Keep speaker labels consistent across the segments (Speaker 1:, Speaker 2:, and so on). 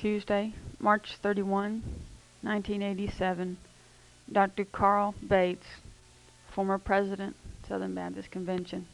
Speaker 1: Tuesday, March 31, 1987. Dr. Carl Bates, former president, Southern Baptist Convention.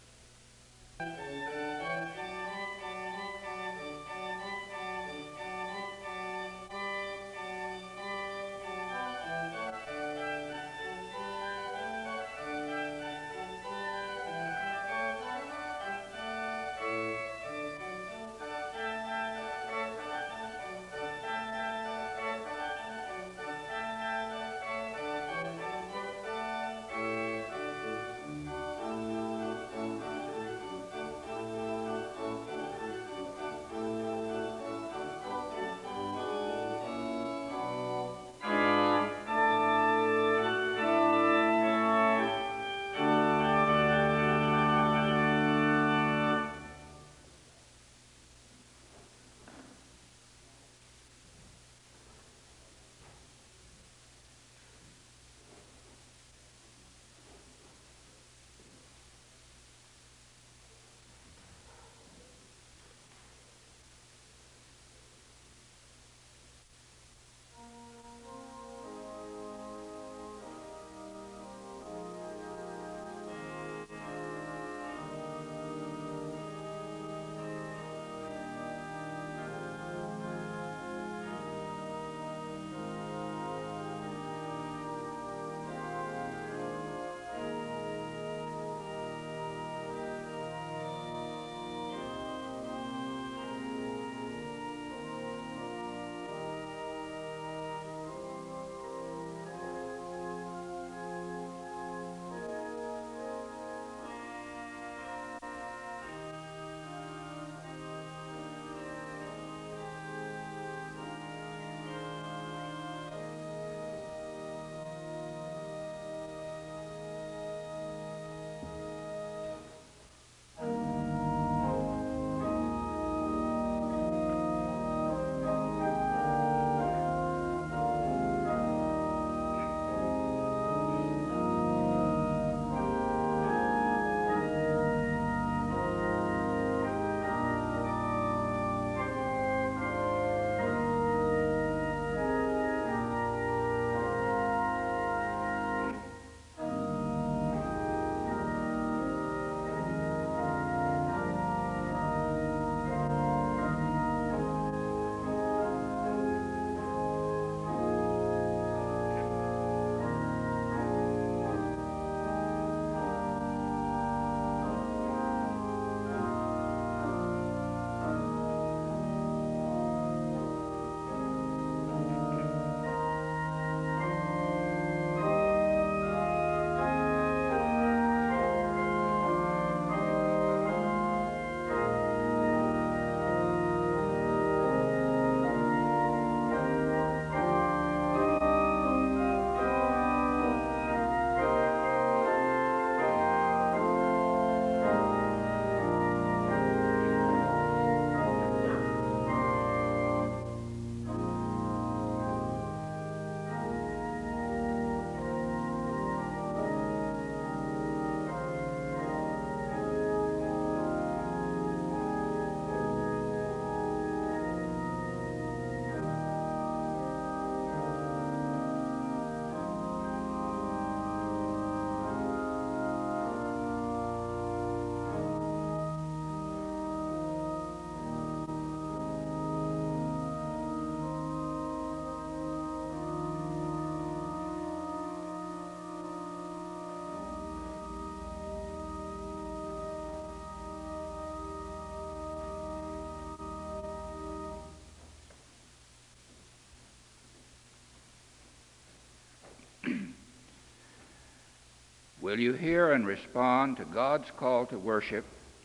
Speaker 2: Will you hear and respond to God's call to worship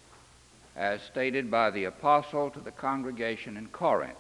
Speaker 2: as stated by the apostle to the congregation in Corinth?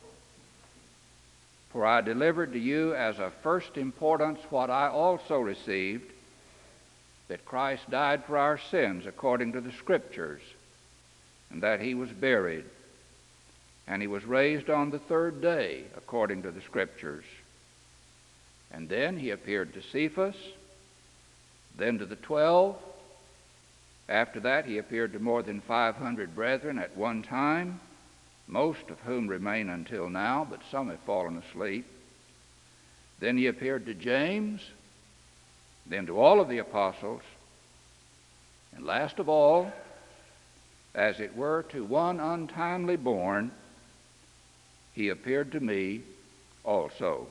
Speaker 2: For I delivered to you as of first importance what I also received, that Christ died for our sins according to the Scriptures, and that he was buried, and he was raised on the third day according to the Scriptures. And then he appeared to Cephas, then to the 12. After that he appeared to more than 500 brethren at one time, most of whom remain until now, but some have fallen asleep. Then he appeared to James, then to all of the apostles, and last of all, as it were to one untimely born, he appeared to me also.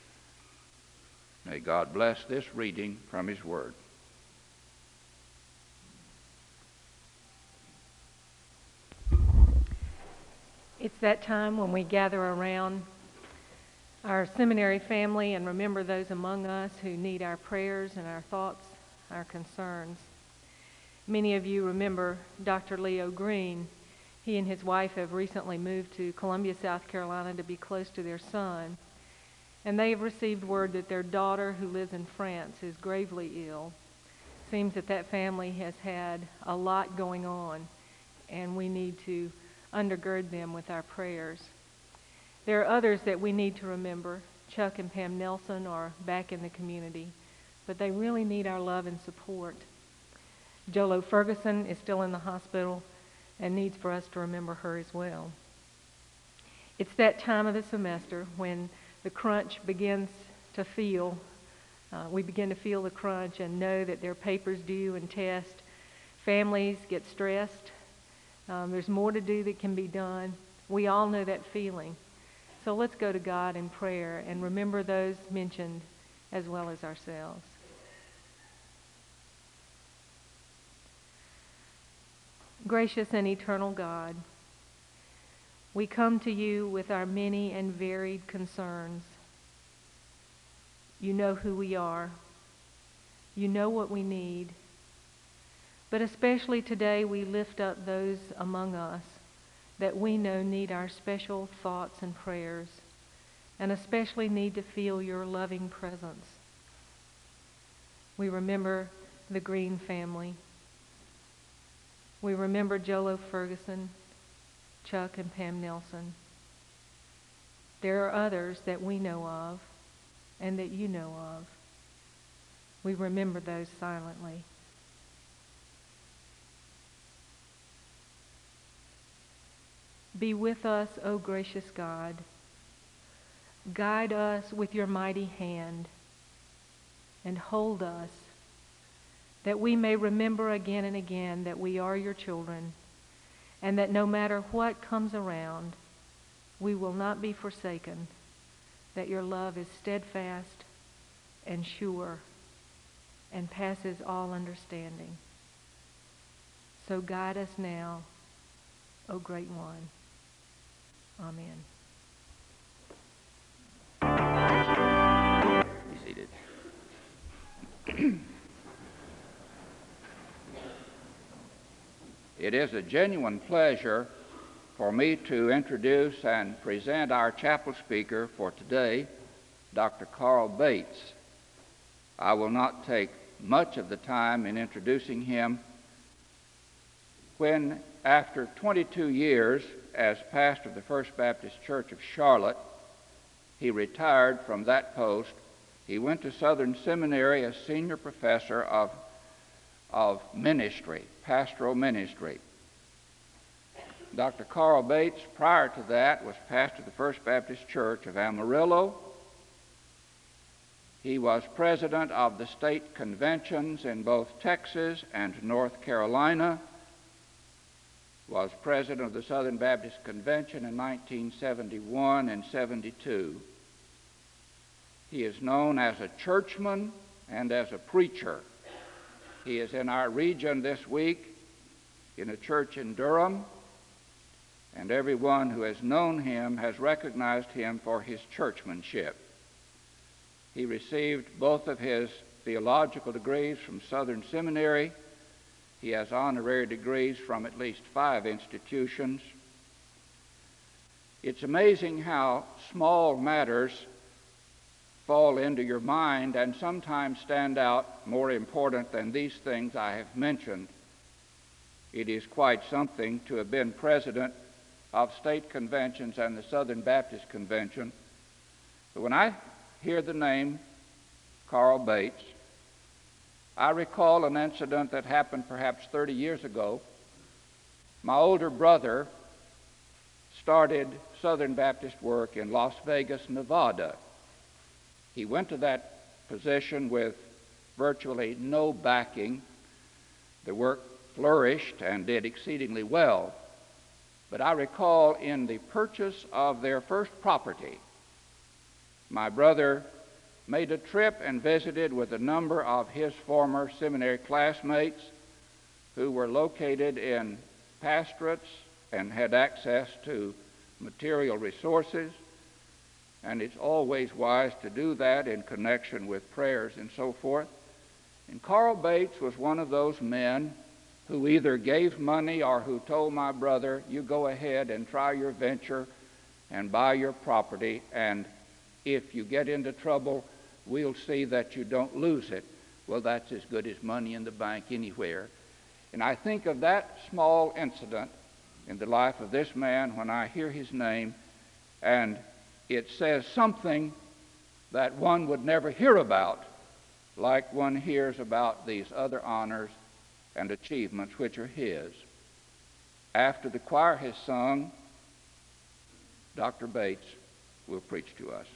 Speaker 2: May God bless this reading from his word.
Speaker 3: It's that time when we gather around our seminary family and remember those among us who need our prayers and our thoughts, our concerns. Many of you remember Dr. Leo Green. He and his wife have recently moved to Columbia, South Carolina to be close to their son. And they have received word that their daughter, who lives in France, is gravely ill. Seems that that family has had a lot going on, and we need to undergird them with our prayers. There are others that we need to remember. Chuck and Pam Nelson are back in the community, but they really need our love and support. Jolo Ferguson is still in the hospital and needs for us to remember her as well. It's that time of the semester when the crunch begins to feel. We begin to feel the crunch and know that there are papers due and tests. Families get stressed. There's more to do that can be done. We all know that feeling. So let's go to God in prayer and remember those mentioned as well as ourselves. Gracious and eternal God, we come to you with our many and varied concerns. You know who we are. You know what we need. But especially today, we lift up those among us that we know need our special thoughts and prayers, and especially need to feel your loving presence. We remember the Green family. We remember Jolo Ferguson, Chuck and Pam Nelson. There are others that we know of and that you know of. We remember those silently. Be with us, O gracious God. Guide us with your mighty hand and hold us, that we may remember again and again that we are your children, and that no matter what comes around, we will not be forsaken, that your love is steadfast and sure and passes all understanding. So guide us now, O Great One. Amen.
Speaker 2: Be seated. It is a genuine pleasure for me to introduce and present our chapel speaker for today, Dr. Carl Bates. I will not take much of the time in introducing him. When, after 22 years as pastor of the First Baptist Church of Charlotte, he retired from that post, he went to Southern Seminary as senior professor of ministry, pastoral ministry. Dr. Carl Bates, prior to that, was pastor of the First Baptist Church of Amarillo. He was president of the state conventions in both Texas and North Carolina, was president of the Southern Baptist Convention in 1971 and 72. He is known as a churchman and as a preacher. He is in our region this week in a church in Durham, and everyone who has known him has recognized him for his churchmanship. He received both of his theological degrees from Southern Seminary. He has honorary degrees from at least 5 institutions. It's amazing how small matters fall into your mind and sometimes stand out more important than these things I have mentioned. It is quite something to have been president of state conventions and the Southern Baptist Convention. But when I hear the name Carl Bates, I recall an incident that happened perhaps 30 years ago. My older brother started Southern Baptist work in Las Vegas, Nevada. He went to that position with virtually no backing. The work flourished and did exceedingly well. But I recall in the purchase of their first property, my brother made a trip and visited with a number of his former seminary classmates who were located in pastorates and had access to material resources. And it's always wise to do that in connection with prayers and so forth. And Carl Bates was one of those men who either gave money or who told my brother, you go ahead and try your venture and buy your property, and if you get into trouble, we'll see that you don't lose it. Well, that's as good as money in the bank anywhere. And I think of that small incident in the life of this man when I hear his name, and it says something that one would never hear about, like one hears about these other honors and achievements which are his. After the choir has sung, Dr. Bates will preach to us.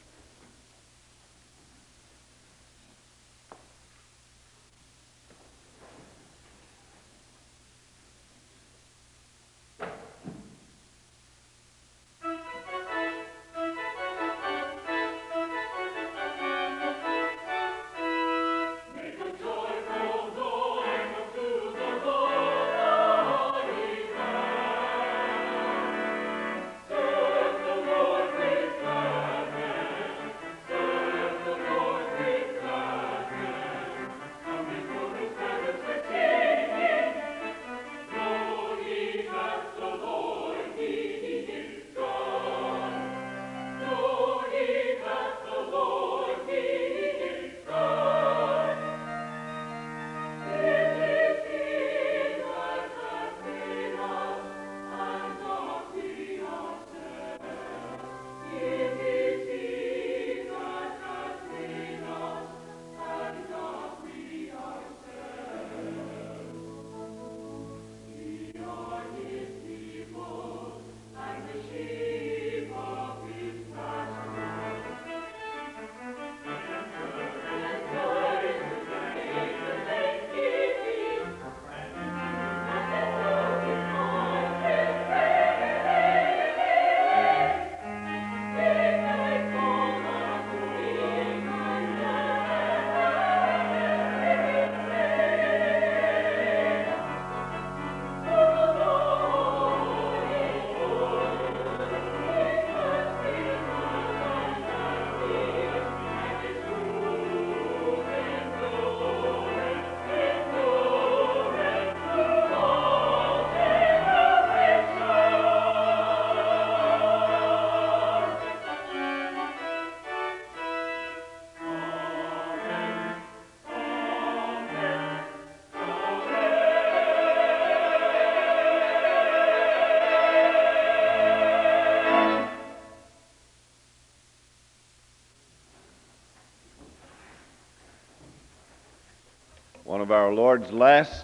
Speaker 4: One of our Lord's last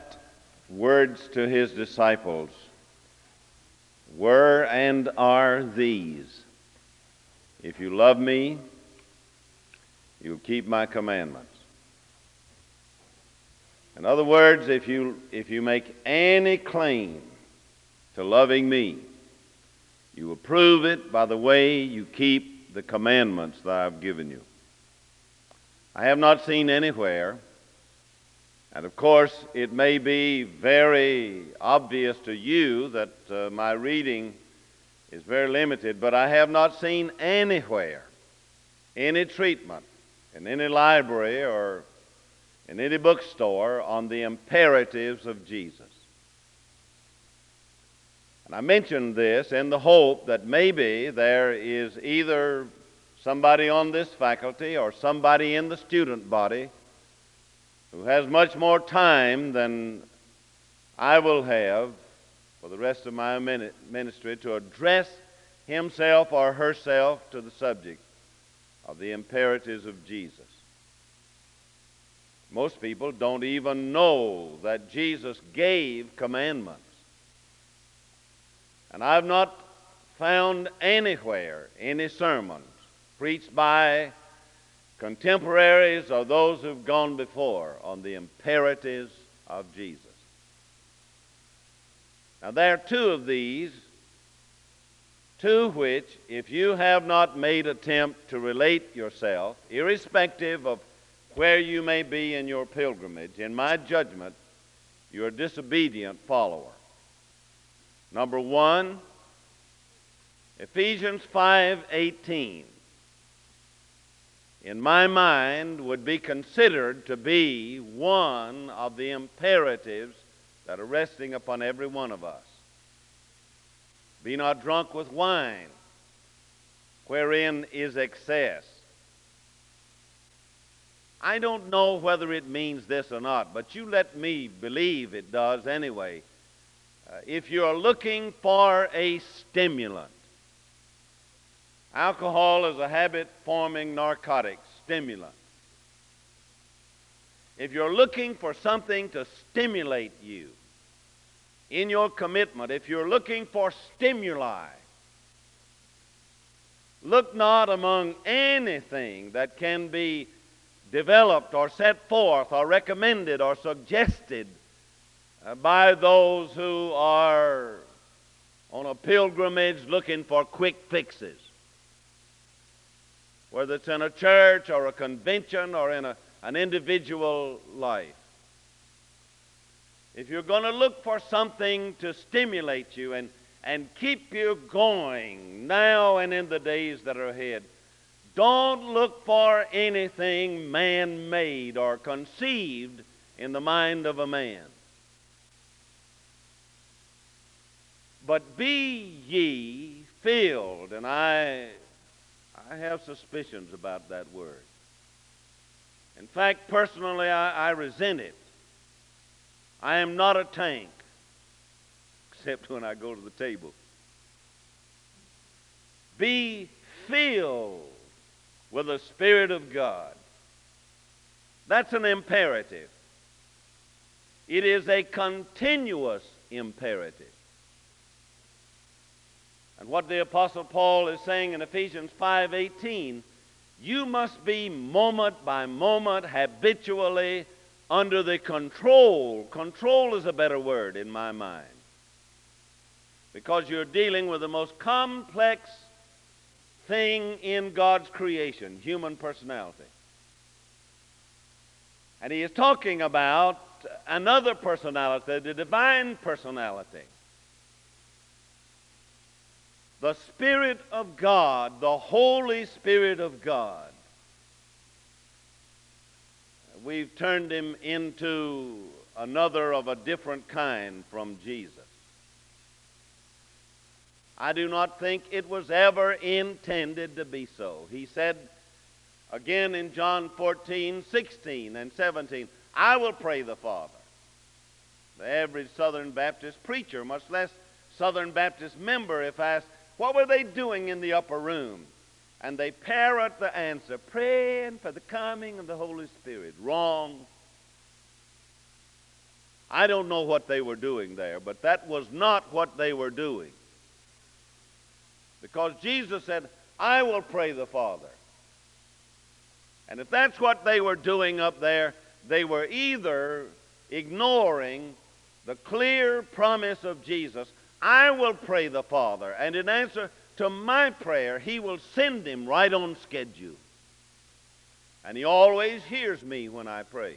Speaker 4: words to his disciples were and are these: if you love me, you'll keep my commandments. In other words, if you make any claim to loving me, you will prove it by the way you keep the commandments that I've given you. I have not seen anywhere, and of course it may be very obvious to you that my reading is very limited, but I have not seen anywhere any treatment in any library or in any bookstore on the imperatives of Jesus. And I mention this in the hope that maybe there is either somebody on this faculty or somebody in the student body who has much more time than I will have for the rest of my ministry to address himself or herself to the subject of the imperatives of Jesus. Most people don't even know that Jesus gave commandments. And I've not found anywhere any sermons preached by contemporaries or those who've gone before on the imperatives of Jesus. Now, there are two of these, to which, if you have not made attempt to relate yourself, irrespective of where you may be in your pilgrimage, in my judgment, you're a disobedient follower. Number one, Ephesians 5:18, in my mind, would be considered to be one of the imperatives that are resting upon every one of us. Be not drunk with wine, wherein is excess. I don't know whether it means this or not, but you let me believe it does anyway. If you're looking for a stimulant, alcohol is a habit-forming narcotic stimulant. If you're looking for something to stimulate you in your commitment, if you're looking for stimuli, look not among anything that can be developed or set forth or recommended or suggested by those who are on a pilgrimage looking for quick fixes, whether it's in a church or a convention or in an individual life. If you're going to look for something to stimulate you and keep you going now and in the days that are ahead, don't look for anything man-made or conceived in the mind of a man. But be ye filled, and I have suspicions about that word. In fact, personally, I resent it. I am not a tank, except when I go to the table. Be filled with the Spirit of God. That's an imperative. It is a continuous imperative. And what the Apostle Paul is saying in Ephesians 5:18, you must be moment by moment, habitually under the control is a better word in my mind, because you're dealing with the most complex thing in God's creation, human personality. And he is talking about another personality, the divine personality. The Spirit of God, the Holy Spirit of God. We've turned him into another of a different kind from Jesus. I do not think it was ever intended to be so. He said again in John 14:16 and 17, I will pray the Father. The average Southern Baptist preacher, much less Southern Baptist member, if asked, what were they doing in the upper room? And they parrot the answer, praying for the coming of the Holy Spirit. Wrong. I don't know what they were doing there, but that was not what they were doing. Because Jesus said, I will pray the Father. And if that's what they were doing up there, they were either ignoring the clear promise of Jesus, I will pray the Father, and in answer to my prayer, he will send him right on schedule. And he always hears me when I pray.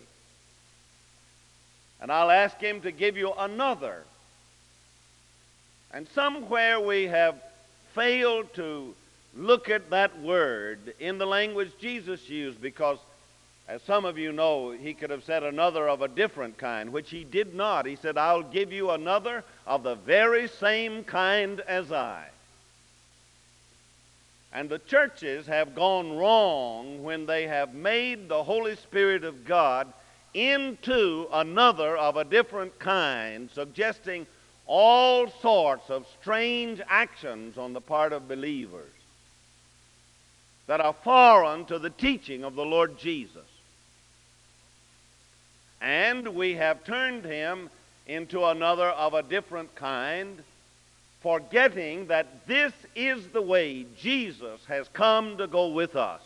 Speaker 4: And I'll ask him to give you another. And somewhere we have failed to look at that word in the language Jesus used, because, as some of you know, he could have said another of a different kind, which he did not. He said, I'll give you another of the very same kind as I. And the churches have gone wrong when they have made the Holy Spirit of God into another of a different kind, suggesting all sorts of strange actions on the part of believers that are foreign to the teaching of the Lord Jesus. And we have turned him into another of a different kind forgetting that this is the way Jesus has come to go with us.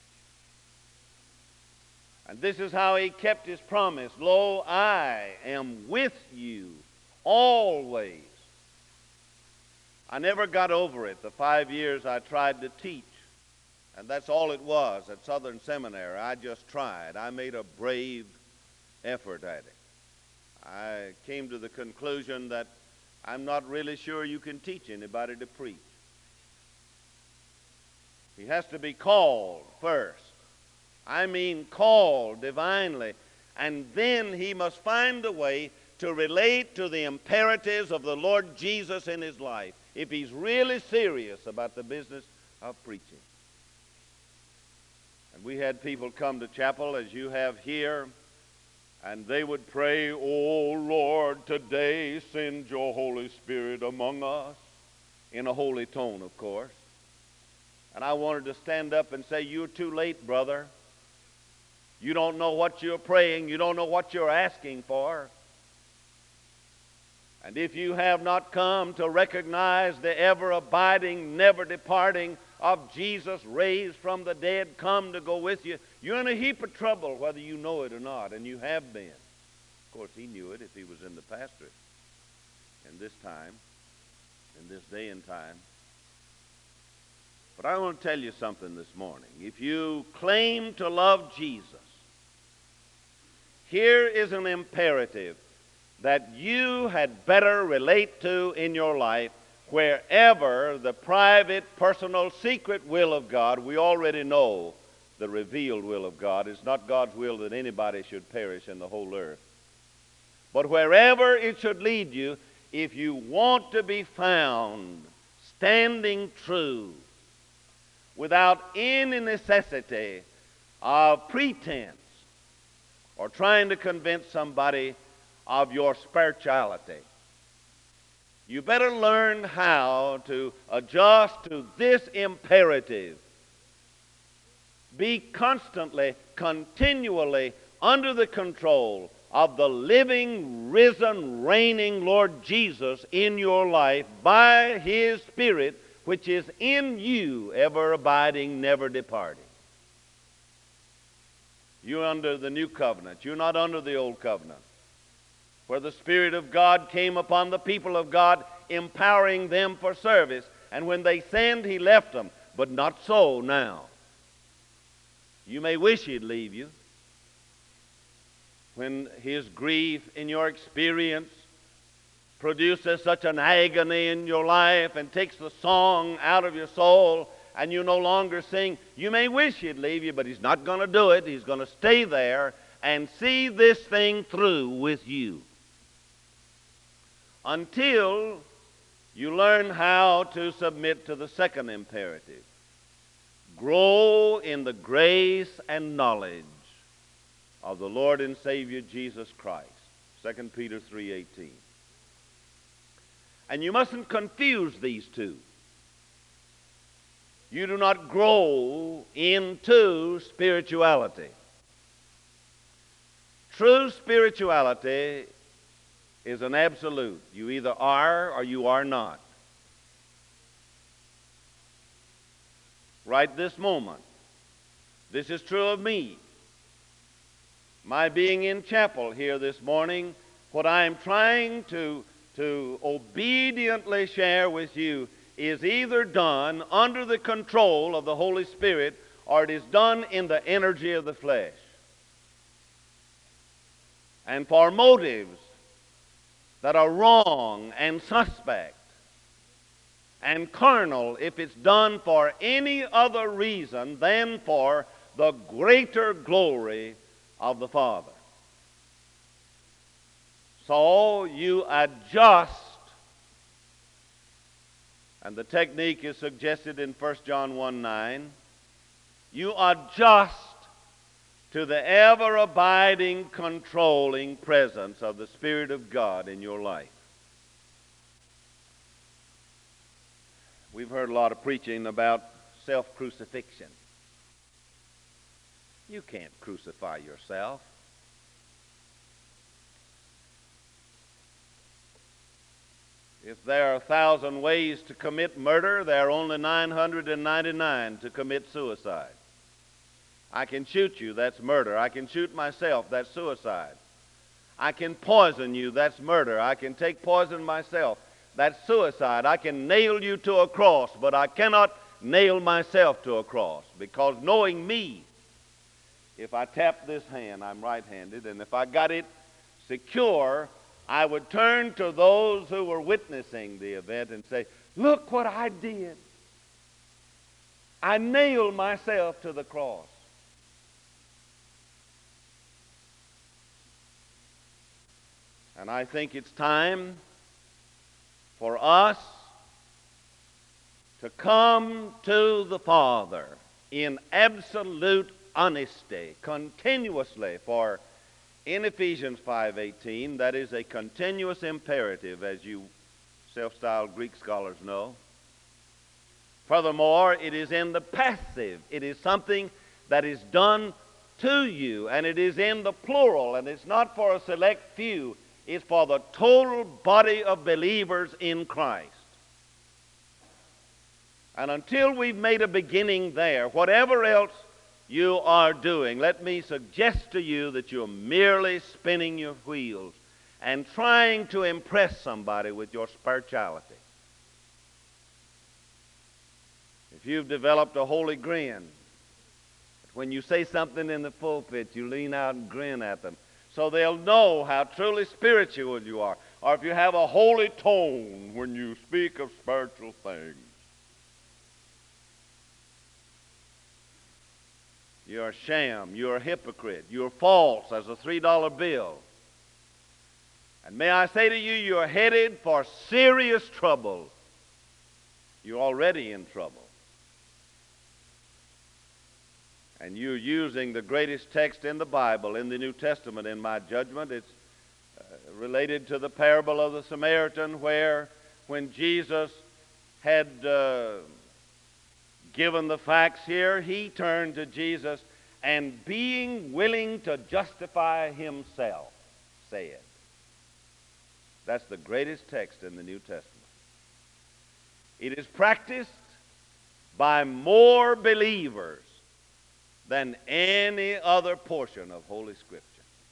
Speaker 4: And this is how he kept his promise. Lo, I am with you always. I never got over it the 5 years I tried to teach. And that's all it was at Southern Seminary. I just tried. I made a brave effort at it. I came to the conclusion that I'm not really sure you can teach anybody to preach. He has to be called first. I mean called divinely. And then he must find a way to relate to the imperatives of the Lord Jesus in his life if he's really serious about the business of preaching. And we had people come to chapel as you have here, and they would pray, "Oh Lord, today send your Holy Spirit among us," in a holy tone, of course. And I wanted to stand up and say, "You're too late, brother. You don't know what you're praying. You don't know what you're asking for. And if you have not come to recognize the ever-abiding, never-departing of Jesus raised from the dead, come to go with you, you're in a heap of trouble whether you know it or not, and you have been." Of course, he knew it if he was in the pastorate in this time, in this day and time. But I want to tell you something this morning. If you claim to love Jesus, here is an imperative that you had better relate to in your life wherever the private, personal, secret will of God. We already know the revealed will of God. It's not God's will that anybody should perish in the whole earth. But wherever it should lead you, if you want to be found standing true without any necessity of pretense or trying to convince somebody of your spirituality, you better learn how to adjust to this imperative. Be constantly, continually under the control of the living, risen, reigning Lord Jesus in your life by his Spirit, which is in you, ever abiding, never departing. You're under the new covenant. You're not under the old covenant, where the Spirit of God came upon the people of God, empowering them for service. And when they sinned, he left them. But not so now. You may wish he'd leave you. When his grief in your experience produces such an agony in your life and takes the song out of your soul and you no longer sing, you may wish he'd leave you, but he's not going to do it. He's going to stay there and see this thing through with you until you learn how to submit to the second imperative. Grow in the grace and knowledge of the Lord and Savior Jesus Christ. 2 Peter 3:18. And you mustn't confuse these two. You do not grow into spirituality. True spirituality is an absolute. You either are or you are not. Right this moment. This is true of me. My being in chapel here this morning, what I am trying to obediently share with you is either done under the control of the Holy Spirit or it is done in the energy of the flesh. And for motives that are wrong and suspect and carnal if it's done for any other reason than for the greater glory of the Father. So you adjust, and the technique is suggested in 1 John 1:9. You adjust to the ever-abiding, controlling presence of the Spirit of God in your life. We've heard a lot of preaching about self-crucifixion. You can't crucify yourself. If there are 1,000 ways to commit murder, there are only 999 to commit suicide. I can shoot you, that's murder. I can shoot myself, that's suicide. I can poison you, that's murder. I can take poison myself, that's suicide. I can nail you to a cross, but I cannot nail myself to a cross, because knowing me, if I tap this hand, I'm right-handed, and if I got it secure, I would turn to those who were witnessing the event and say, look what I did. I nailed myself to the cross. And I think it's time for us to come to the Father in absolute honesty, continuously, for in Ephesians 5:18, that is a continuous imperative, as you self-styled Greek scholars know. Furthermore, it is in the passive. It is something that is done to you, and it is in the plural, and it's not for a select few. It's for the total body of believers in Christ. And until we've made a beginning there, whatever else you are doing, let me suggest to you that you're merely spinning your wheels and trying to impress somebody with your spirituality. If you've developed a holy grin, when you say something in the pulpit, you lean out and grin at them, so they'll know how truly spiritual you are. Or if you have a holy tone when you speak of spiritual things. You're a sham, you're a hypocrite, you're false as a $3 bill. And may I say to you, you're headed for serious trouble. You're already in trouble. And you're using the greatest text in the Bible, in the New Testament, in my judgment. It's related to the parable of the Samaritan, where when Jesus had given the facts here, he turned to Jesus and, being willing to justify himself, said. That's the greatest text in the New Testament. It is practiced by more believers than any other portion of Holy Scripture.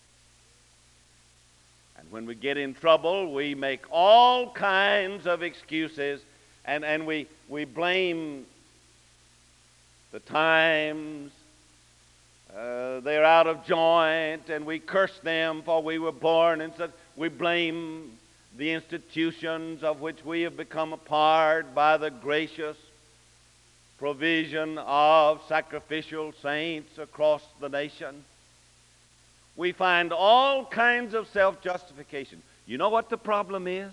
Speaker 4: And when we get in trouble, we make all kinds of excuses, and we blame the times. They're out of joint, and we curse them, for we were born, and such. We blame the institutions of which we have become a part by the gracious provision of sacrificial saints across the nation. We find all kinds of self-justification. You know what the problem is?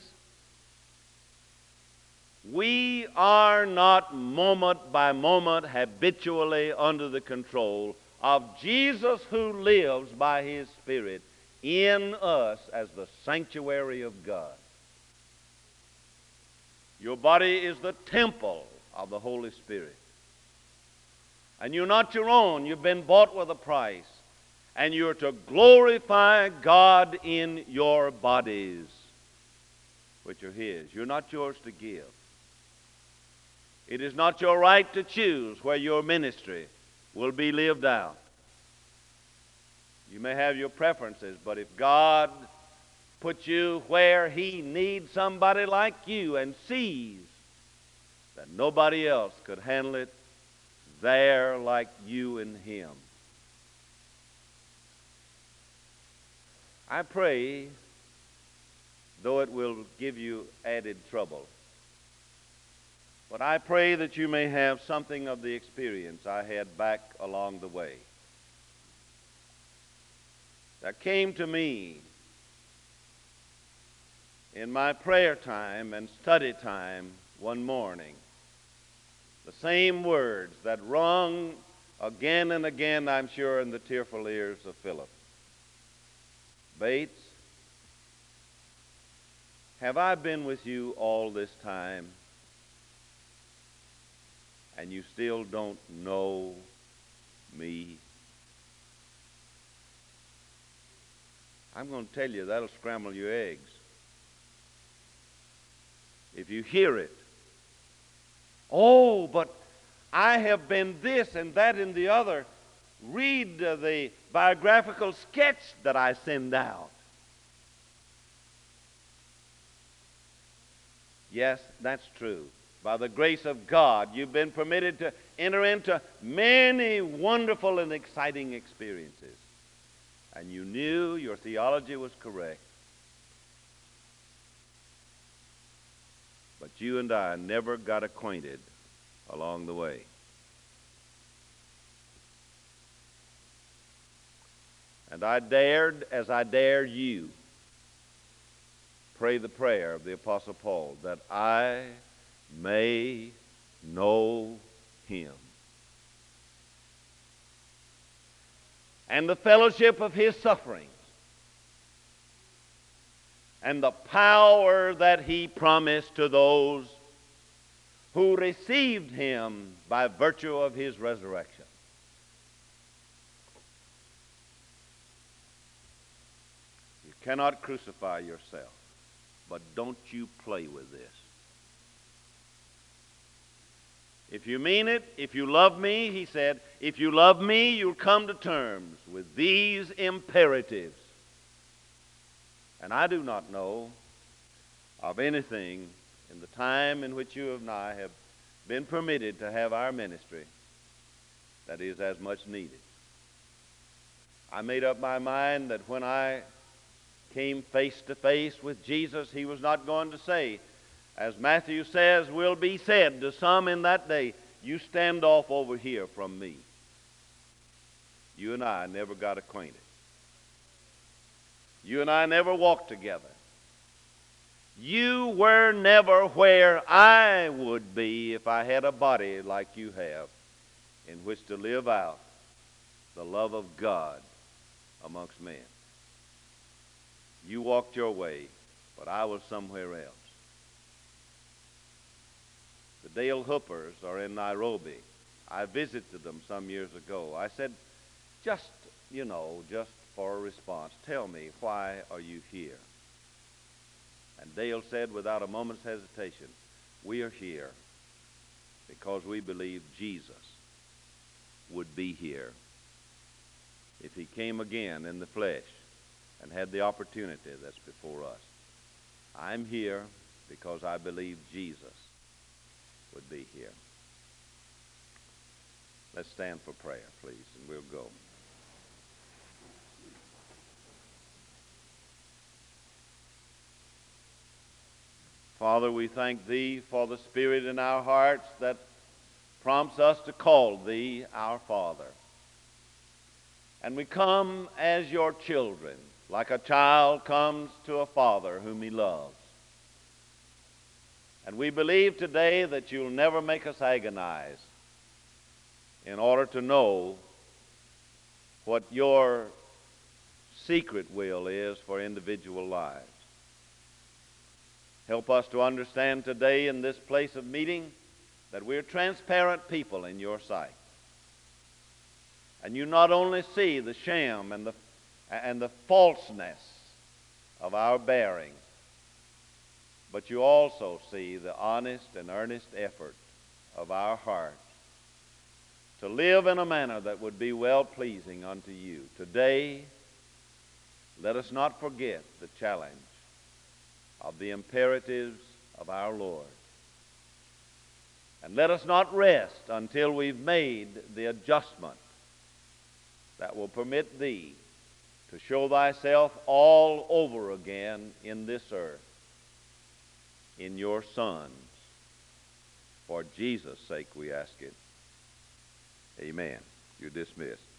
Speaker 4: We are not moment by moment habitually under the control of Jesus, who lives by His Spirit in us as the sanctuary of God. Your body is the temple of the Holy Spirit. And you're not your own. You've been bought with a price. And you're to glorify God in your bodies, which are His. You're not yours to give. It is not your right to choose where your ministry will be lived out. You may have your preferences, but if God puts you where He needs somebody like you and sees that nobody else could handle it there like you and Him, I pray, though it will give you added trouble, but I pray that you may have something of the experience I had back along the way. There came to me in my prayer time and study time one morning the same words that rung again and again, I'm sure, in the tearful ears of Philip. Bates, have I been with you all this time, and you still don't know me? I'm going to tell you, that'll scramble your eggs. if you hear it. Oh, but I have been this and that and the other. Read the biographical sketch that I send out. Yes, that's true. By the grace of God, you've been permitted to enter into many wonderful and exciting experiences. And you knew your theology was correct. But you and I never got acquainted along the way. And I dared, as I dare you, pray the prayer of the Apostle Paul, that I may know him and the fellowship of his sufferings and the power that he promised to those who received him by virtue of his resurrection. You cannot crucify yourself, but don't you play with this. If you mean it, if you love me, he said, if you love me, you'll come to terms with these imperatives. And I do not know of anything in the time in which you and I have been permitted to have our ministry that is as much needed. I made up my mind that when I came face to face with Jesus, he was not going to say, as Matthew says, will be said to some in that day, you stand off over here from me. You and I never got acquainted. You and I never walked together. You were never where I would be if I had a body like you have in which to live out the love of God amongst men. You walked your way, but I was somewhere else. The Dale Hoopers are in Nairobi. I visited them some years ago. I said, just for a response, tell me, why are you here? And Dale said without a moment's hesitation, we are here because we believe Jesus would be here if he came again in the flesh and had the opportunity that's before us. I'm here because I believe Jesus would be here. Let's stand for prayer, please, and we'll go. Father, we thank thee for the Spirit in our hearts that prompts us to call thee our Father. And we come as your children, like a child comes to a father whom he loves. And we believe today that you'll never make us agonize in order to know what your secret will is for individual lives. Help us to understand today in this place of meeting that we're transparent people in your sight. And you not only see the sham and the falseness of our bearing, but you also see the honest and earnest effort of our hearts to live in a manner that would be well-pleasing unto you. Today, let us not forget the challenge of the imperatives of our Lord. And let us not rest until we've made the adjustment that will permit thee to show thyself all over again in this earth, in your sons. For Jesus' sake we ask it. Amen. You're dismissed.